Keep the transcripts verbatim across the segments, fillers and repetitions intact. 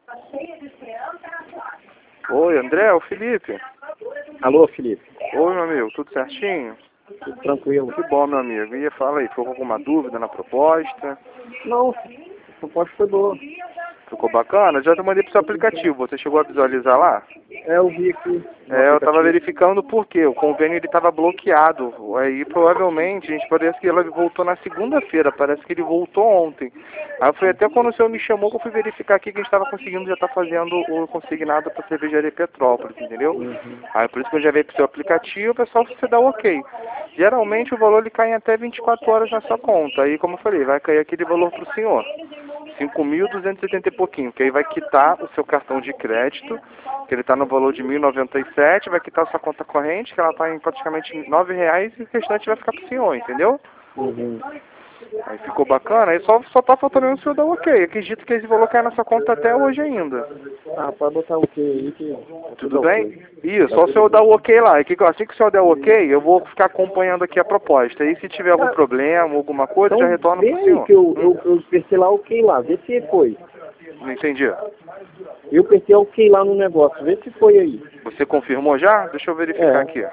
Oi, André, é o Felipe. Alô, Felipe. Oi, meu amigo, tudo certinho? Tudo tranquilo. Que bom, meu amigo. E fala aí, ficou com alguma dúvida na proposta? Não, a proposta foi boa. Ficou bacana? Já te mandei pro seu aplicativo, você chegou a visualizar lá? É, eu vi aqui. É, eu estava verificando por quê. O convênio ele estava bloqueado. Aí provavelmente a gente parece que ela voltou na segunda-feira. Parece que ele voltou ontem. Aí foi até quando o senhor me chamou que eu fui verificar aqui que a gente estava conseguindo já estar tá fazendo o consignado para a cervejaria Petrópolis, entendeu? Uhum. Aí por isso que eu já veio pro seu aplicativo, pessoal, você dá o ok. Geralmente o valor ele cai em até vinte e quatro horas na sua conta. Aí, como eu falei, vai cair aquele valor pro senhor. cinco mil duzentos e setenta e pouquinho, que aí vai quitar o seu cartão de crédito, que ele está no valor de mil e noventa e sete, vai quitar a sua conta corrente, que ela está em praticamente nove reais, e o restante vai ficar pro senhor, entendeu? Uhum. Aí ficou bacana, aí só, só tá faltando o senhor dar o ok. Acredito que esse valor cai na sua conta até hoje ainda. Ah, pode botar o ok aí que... Tudo bem? Isso, só o senhor dar o ok lá. E que, assim que o senhor der o ok, eu vou ficar acompanhando aqui a proposta. E se tiver algum problema, alguma coisa, Então, já retorno vê pro aí senhor. que eu, Hum, eu, eu apertei lá ok lá, vê se foi. não entendi. Eu apertei ok lá no negócio, vê se foi aí. Você confirmou já? Deixa eu verificar É. aqui.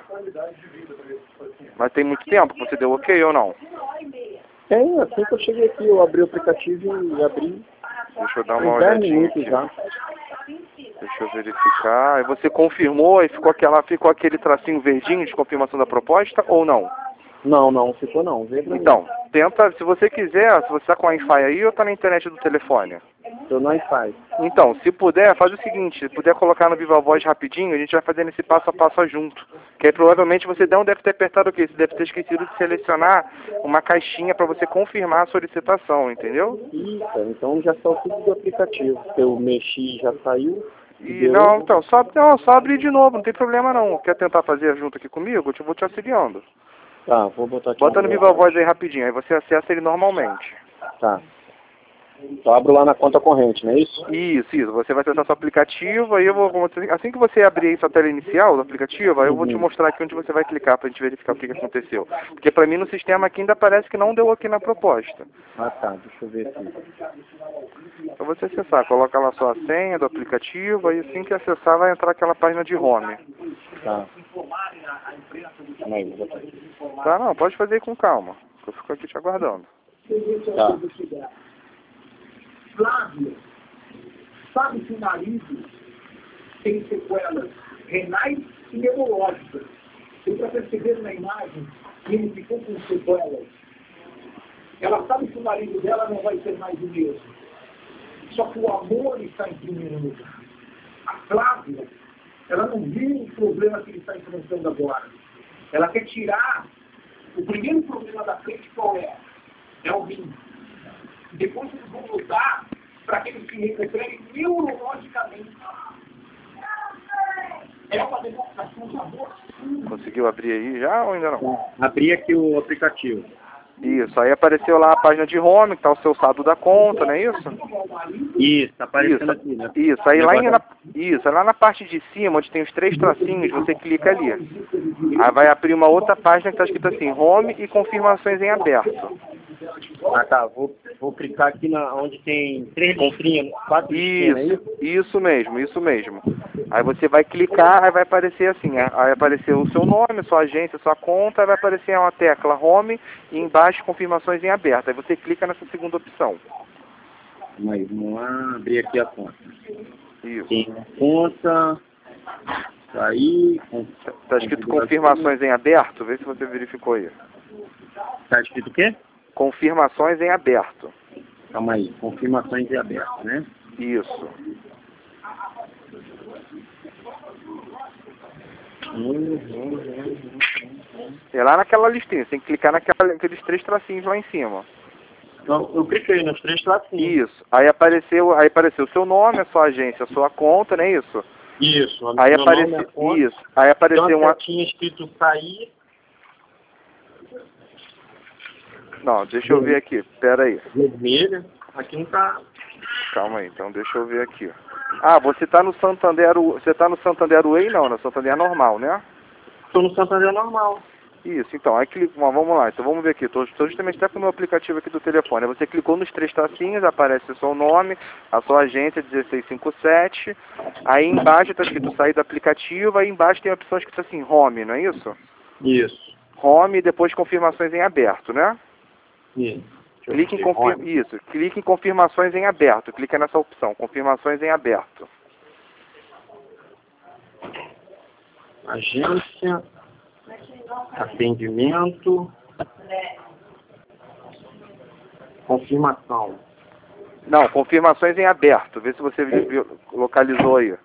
Mas tem muito tempo que você deu ok ou não? É, assim que eu cheguei aqui, eu abri o aplicativo e abri. Deixa eu dar uma Uns dez olhadinha minutos aqui. já. Deixa eu verificar. Aí você confirmou e ficou, aquela, ficou aquele tracinho verdinho de confirmação da proposta ou não? Não, não, ficou não. Vê pra Então, mim. tenta, se você quiser, se você está com Wi-Fi aí ou está na internet do telefone? Eu não faz. Então, se puder, faz o seguinte, se puder colocar no Viva Voz rapidinho, a gente vai fazendo esse passo a passo junto. Que aí provavelmente você não deve ter apertado o quê? Você deve ter esquecido de selecionar uma caixinha para você confirmar a solicitação, entendeu? Isso, então já saiu tudo do aplicativo. Eu mexi, já saiu. E Deu. não, então, só, não, só abrir de novo, não tem problema não. Quer tentar fazer junto aqui comigo? Eu te- vou te auxiliando. Tá, vou botar aqui. Bota no Viva Voz aí rapidinho, aí você acessa ele normalmente. Tá. Então abro lá na conta corrente, não é isso? Isso, isso. Você vai acessar seu aplicativo, aí eu vou, assim que você abrir aí sua tela inicial do aplicativo, aí eu vou te Uhum. mostrar aqui onde você vai clicar pra gente verificar o que, que aconteceu. Porque pra mim no sistema aqui ainda parece que não deu ok na proposta. Ah tá, deixa eu ver aqui. Então você acessar, coloca lá sua senha do aplicativo, aí assim que acessar vai entrar aquela página de home. Tá. Calma aí, vou botar aqui. Tá, não, pode fazer aí com calma, que eu fico aqui te aguardando. Tá. Flávio, sabe que o marido tem sequelas renais e neurológicas. Deu para perceber na imagem que ele ficou com sequelas. Ela sabe que o marido dela não vai ser mais o mesmo. Só que o amor está em primeiro lugar. A Flávia, ela não viu o problema que ele está enfrentando agora. Ela quer tirar o primeiro problema da frente, qual é? É o rim. Depois eles vão lutar para que ele se recupere neurologicamente. É uma demonstração de amor. Conseguiu abrir aí já ou ainda não? Abri aqui o aplicativo. Isso, aí apareceu lá a página de home, que tá o seu saldo da conta, não é isso? Isso, tá aparecendo Isso, aqui, né? isso, aí lá, em, Negócio- na, isso, lá na parte de cima, onde tem os três tracinhos, você clica ali. Aí vai abrir uma outra página que está escrito assim, home e confirmações em aberto. Ah tá, vou, vou clicar aqui na, onde tem três listrinhas, quatro listrinhas, Isso, é isso? isso mesmo, isso mesmo. Aí você vai clicar, aí vai aparecer assim, aí vai aparecer o seu nome, sua agência, sua conta, aí vai aparecer uma tecla home e embaixo confirmações em aberto. Aí você clica nessa segunda opção. Calma aí, vamos lá, abrir aqui a conta. Isso. Tem a conta, tá aí, Está escrito confirmações em aberto, vê se você verificou aí. tá escrito o quê? Confirmações em aberto. Calma aí, confirmações em aberto, né? Isso. É lá naquela listinha, você tem que clicar naquela, naqueles três tracinhos lá em cima. Então, eu cliquei nos três tracinhos. Isso. Aí apareceu, aí apareceu o seu nome, a sua agência, a sua conta, não é isso? Isso, Aí meu nome, apareceu, a conta, isso. Aí apareceu tem uma uma, setinha escrito sair, não, deixa eu ver aqui. Pera aí. vermelha, aqui não tá... Calma aí, então deixa eu ver aqui. Ah, você tá no Santander, você tá no Santander Way não, no Santander normal, né? Tô no Santander normal. Isso, então, aí clica, vamos lá, então vamos ver aqui, estou justamente até com o meu aplicativo aqui do telefone. Aí você clicou nos três tracinhos, aparece o seu nome, a sua agência dezesseis cinquenta e sete, aí embaixo está escrito sair do aplicativo, aí embaixo tem a opção escrita assim, home, não é isso? Isso. Home e depois confirmações em aberto, né? Isso. Clique em, confir... isso, clique em confirmações em aberto, clica nessa opção, confirmações em aberto. Agência, atendimento, confirmação. Não, confirmações em aberto, vê se você viu- localizou aí.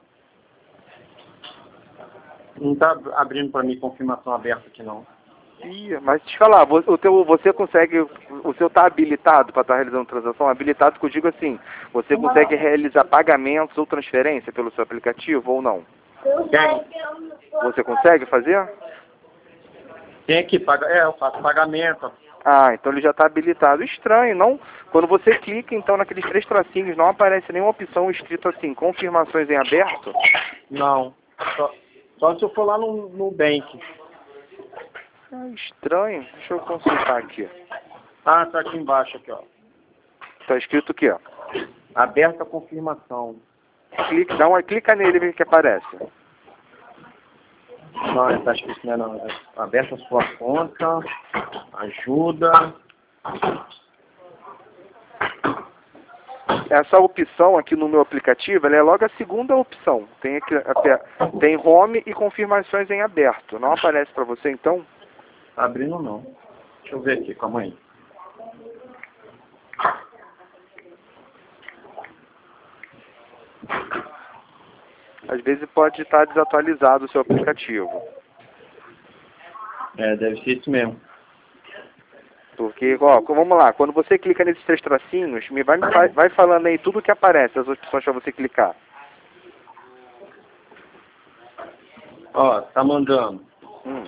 Não está abrindo para mim confirmação aberta aqui não. Ih, mas te falar, vo- o teu, você consegue, o seu está habilitado para estar realizando transação? Habilitado que eu digo assim, você consegue realizar pagamentos ou transferência pelo seu aplicativo ou não? Tem, Você consegue fazer? tem que pagar, é, eu faço pagamento. Ah, então ele já está habilitado. Estranho, não? Quando você clica, então, naqueles três tracinhos, não aparece nenhuma opção escrito assim, confirmações em aberto? Não, só, só se eu for lá no, no Bank. Ah, estranho. Deixa eu consultar aqui. Ah, tá aqui embaixo, aqui, ó. Está escrito aqui, ó. Aberta a confirmação. Clica, dá uma, clica nele e vê o que aparece. Não, está escrito, né, não. Aberta a sua conta, ajuda. Essa opção aqui no meu aplicativo, ela é logo a segunda opção. Tem, aqui, tem home e confirmações em aberto. Não aparece para você, então? Tá abrindo não. Deixa eu ver aqui, calma aí. Às vezes pode estar desatualizado o seu aplicativo. É, deve ser isso mesmo. Porque, ó, vamos lá, quando você clica nesses três tracinhos, me vai, vai, vai falando aí tudo que aparece, as opções para você clicar. Ó, tá mandando. Hum.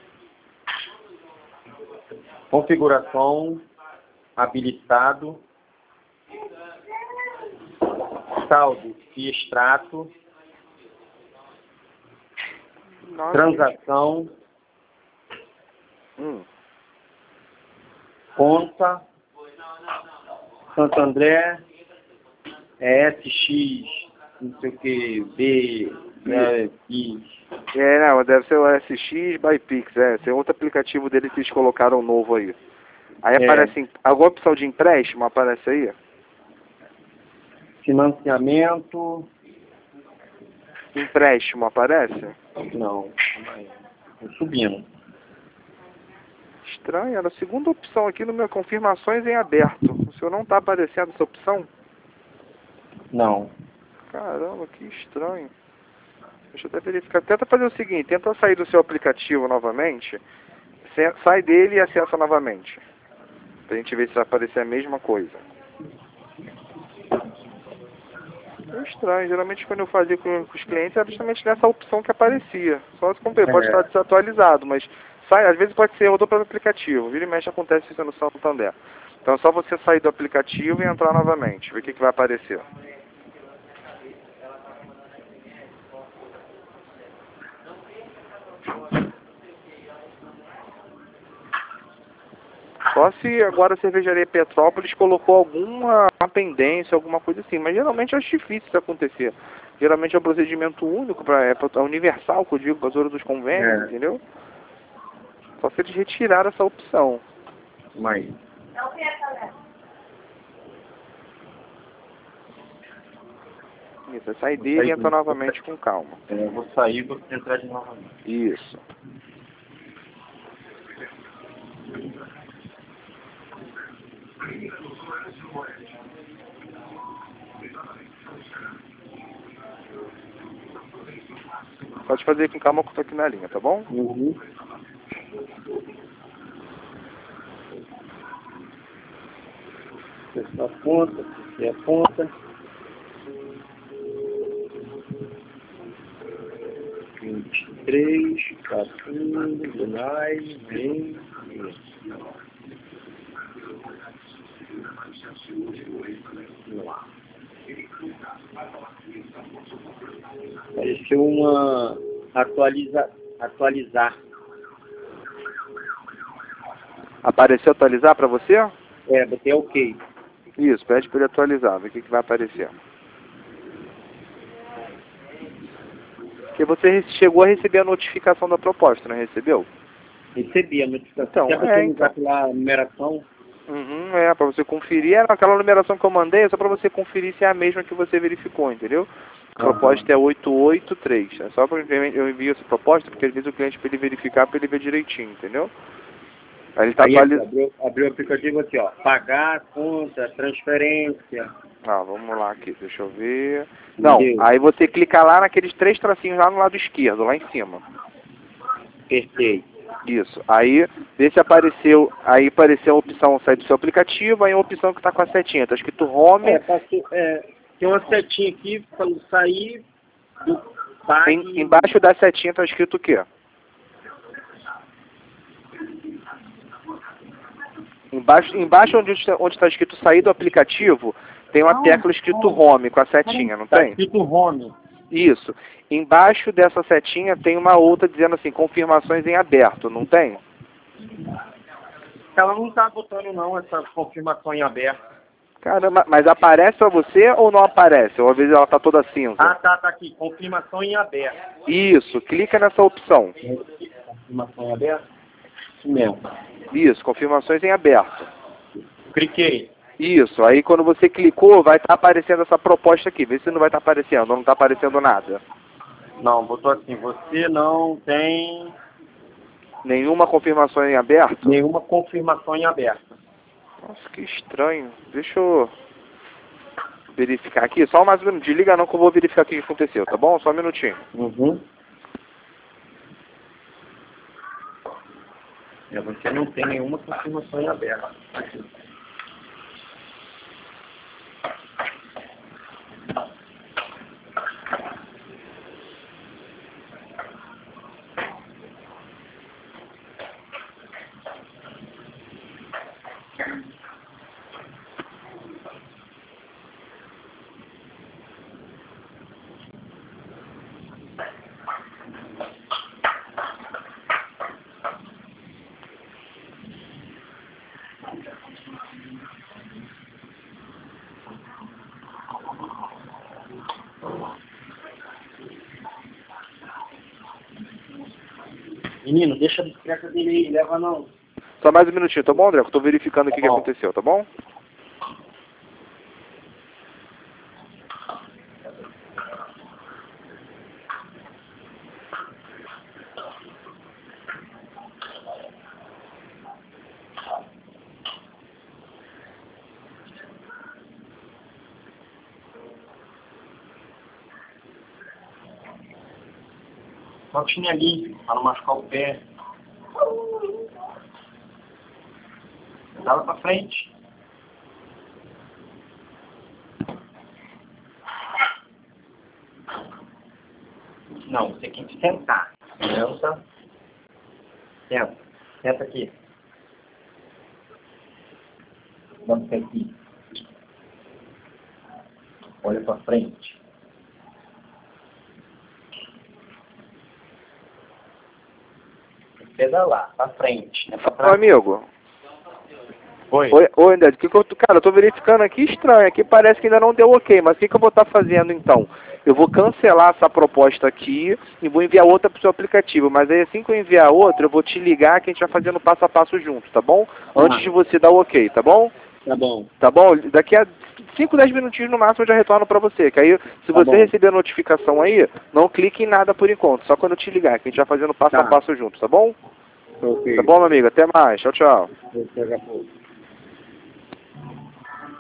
Configuração, habilitado, saldo e extrato, Nossa. transação, Hum. conta, Santo André, é S X, não sei o que, B, é, I. É, não, deve ser o S X by Pix, é, esse é outro aplicativo deles que eles colocaram novo aí. Aí É. aparece, alguma opção de empréstimo aparece aí? Financiamento, Empréstimo aparece? não, tô subindo. Estranho, era a segunda opção aqui no meu confirmações em aberto. O senhor não está aparecendo essa opção? Não. Caramba, que estranho. Deixa eu até verificar. Tenta fazer o seguinte, tenta sair do seu aplicativo novamente, sai dele e acessa novamente. Pra gente ver se vai aparecer a mesma coisa. É estranho, geralmente quando eu fazia com, com os clientes era justamente nessa opção que aparecia. Só se cumprir, pode É. estar desatualizado, mas sai, às vezes pode ser erro do próprio aplicativo. Vira e mexe acontece isso no Santander. Então é só você sair do aplicativo e entrar novamente, ver o que, que vai aparecer. Só se agora a cervejaria Petrópolis colocou alguma pendência, alguma coisa assim. Mas geralmente eu acho difícil isso acontecer. Geralmente é um procedimento único, pra, é, é universal, que eu digo, para as horas dos convênios, É. entendeu? Só se eles retiraram essa opção. Mas Isso, é sair dele e entrar novamente com calma. é, eu vou sair e vou entrar de novo. Isso. Pode fazer com calma que eu tô aqui na linha, tá bom? Uhum. Essa ponta, aqui é a ponta. vinte e três, quatorze, Junai, vem. Vamos lá. Apareceu uma atualiza, atualizar. Apareceu atualizar para você? É, botei ok. Isso, pede para ele atualizar, ver o que, que vai aparecer. Porque você chegou a receber a notificação da proposta, não recebeu? Recebi a notificação. Então, Quer é, atualizar então. pela numeração? Uhum, é, para você conferir. É, aquela numeração que eu mandei é só para você conferir se é a mesma que você verificou, entendeu? A proposta Uhum. é oito oito três. É só para eu envio essa proposta, porque às vezes o cliente, para ele verificar, para ele ver direitinho, entendeu? Aí ele está Aí aqui, atualizando. abriu, abriu o aplicativo aqui, ó. Pagar, conta, transferência. Ah, vamos lá aqui, deixa eu ver. Não, Entendeu? aí você clica lá naqueles três tracinhos lá no lado esquerdo, lá em cima. Perfeito. Isso. Aí, vê se apareceu, aí apareceu a opção sair do seu aplicativo, aí a opção que está com a setinha, tá escrito Home. É, passou, é, tem uma setinha aqui para sair do pague. Em, embaixo da setinha tá escrito o quê? Embaixo, embaixo onde está onde tá escrito sair do aplicativo, tem uma Não, tecla escrito não. Home com a setinha, não Tá tem? escrito home. Isso. Embaixo dessa setinha tem uma outra dizendo assim, confirmações em aberto, não tem? Ela não tá botando não essa confirmação em aberto. Caramba, mas aparece pra você ou não aparece? Ou às vezes ela tá toda cinza? Ah, tá, tá aqui. Confirmação em aberto. Isso, clica nessa opção. Confirmação em aberto? Isso mesmo. Isso, confirmações em aberto. Cliquei. Isso, aí quando você clicou, vai estar aparecendo essa proposta aqui. Vê se não vai estar aparecendo, ou não está aparecendo nada. Não, botou assim, você não tem Nenhuma confirmação em aberto? nenhuma confirmação em aberto. Nossa, que estranho. Deixa eu verificar aqui. Só mais um minuto. Desliga não que eu vou verificar o que aconteceu, tá bom? Só um minutinho. Uhum. É, você não tem nenhuma confirmação em aberto. Aqui. Menino, deixa a bicicleta dele aí, leva não. Só mais um minutinho, tá bom, André? Eu tô verificando o Tá que, que bom. aconteceu, tá bom? Só tinha ali, para não machucar o pé. Dava pra frente. Não, você tem que sentar. Senta. Senta. Senta aqui. Senta aqui. Olha pra frente. Pedalar, pra frente. Né? Pra Ô, trás. amigo. Oi. Oi, oi André, que que eu, tô- cara, eu tô verificando aqui estranho. Aqui parece que ainda não deu ok, mas o que, que eu vou estar fazendo então? Eu vou cancelar essa proposta aqui e vou enviar outra pro seu aplicativo. Mas aí assim que eu enviar outra, eu vou te ligar que a gente vai fazendo passo a passo junto, tá bom? Antes Ah. de você dar o ok, tá bom? Tá bom. Tá bom? Daqui a cinco, dez minutinhos no máximo eu já retorno pra você. Que aí, se Tá você bom. receber a notificação aí, não clique em nada por enquanto. Só quando eu te ligar, que a gente vai fazendo passo Tá. a passo junto, tá bom? Ok. Tá bom, meu amigo? Até mais. Tchau, tchau. Daqui a pouco.